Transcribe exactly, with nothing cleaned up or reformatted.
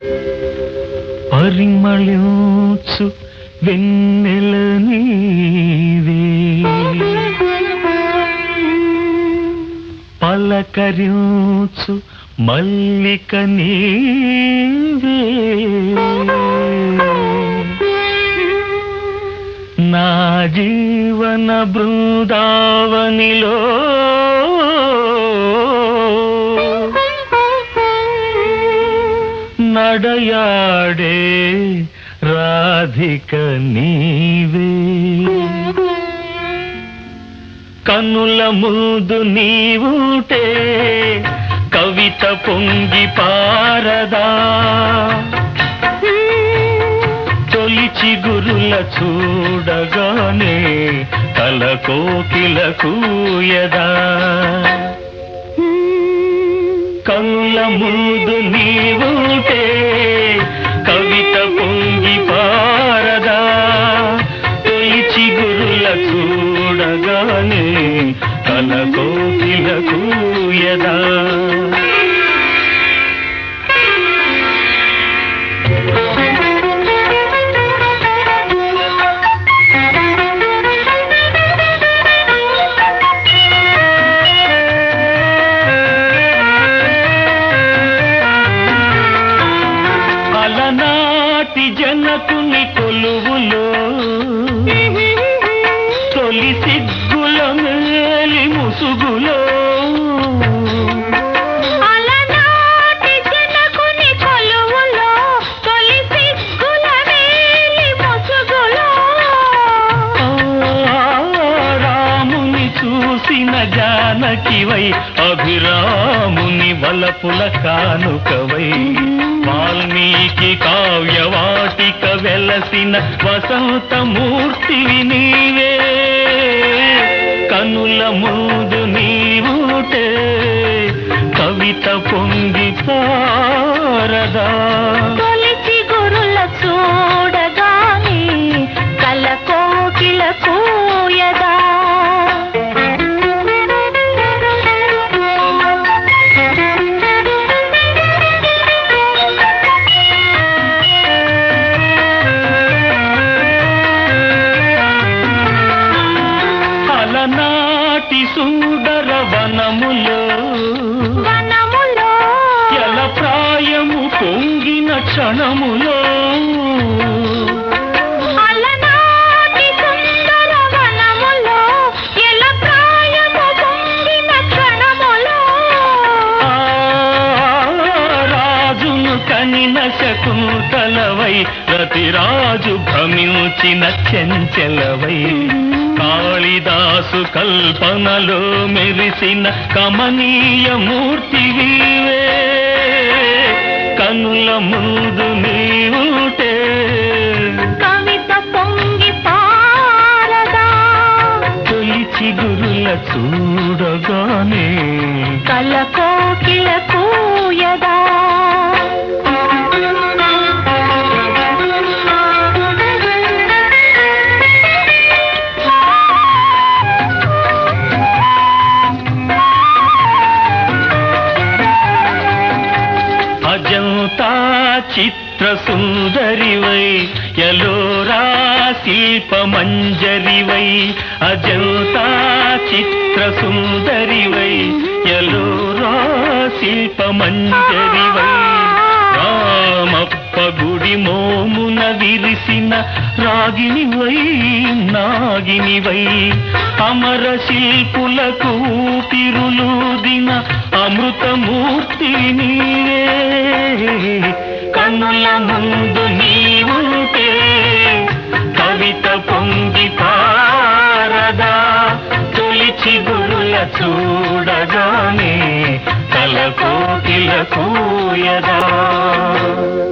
పరిమళించు వెన్నెల నీవే, పలకరించు మల్లిక నీవే, నా జీవన బృందావనిలో నడయాడే రాధిక నీవే, కనుల ముందు నీవుటే కవిత పొంగి పారదా, తొలి చిగురుల చూడగానే కల కోకిల కూయదా, కనుల ముందు నీవుటే కవిత పొంగి పారదా, తొలి చిగురుల చూడగానే కల కోకిల కూయదా. అలనాటి జనకుని కొలువులో తొలి సిగ్గుల మేలి ముసుగులో, అలనాటి జనకుని కొలువులో తొలి సిగ్గుల మేలి ముసుగులో, రాముని చూసిన జానకివై అభిరాముని వలపుల కానుకవై, వాల్మీకి కావ్యవాటిక వెలసిన వసంతమూర్తివి నీవే, కనుల ముందు నీవుటే కవిత పొంగి పారదా, తొలి చిగురుల చూడగానే కల కోకిల కూయదా. అలనాటి సుందర వనములో వనములో ఎల ప్రాయము పొంగిన క్షణములో, అలనాటి సుందర వనములో ఎల ప్రాయము పొంగిన క్షణములో, రాజును కనిన శకుంతలవై రతిరాజు భ్రమించిన చెంచెలవై, కాళిదాసు కల్పనలో మెరిసిన కమనీయ మూర్తివీవే, కనుల ముందు నీవుటే కవిత పొంగి పారదా, తొలి చిగురుల చూడగానే కల కోకిల కూయదా. అజంతా చిత్ర సుందరివై ఎలోరా శిల్ప మంజరివై, అజంతా చిత్ర సుందరివై ఎలోరా శిల్ప మంజరివై, రామప్ప గుడి మోమున విరిసిన రాగినివై నాగినివై, అమర శిల్పులకు ఊపిరులూదిన అమృతమూర్తి నీవే, కనుల ముందు నీవుంటే కవిత పొంగి పారదా, తొలి చిగురుల చూడగానే కల కోకిల కూయదా.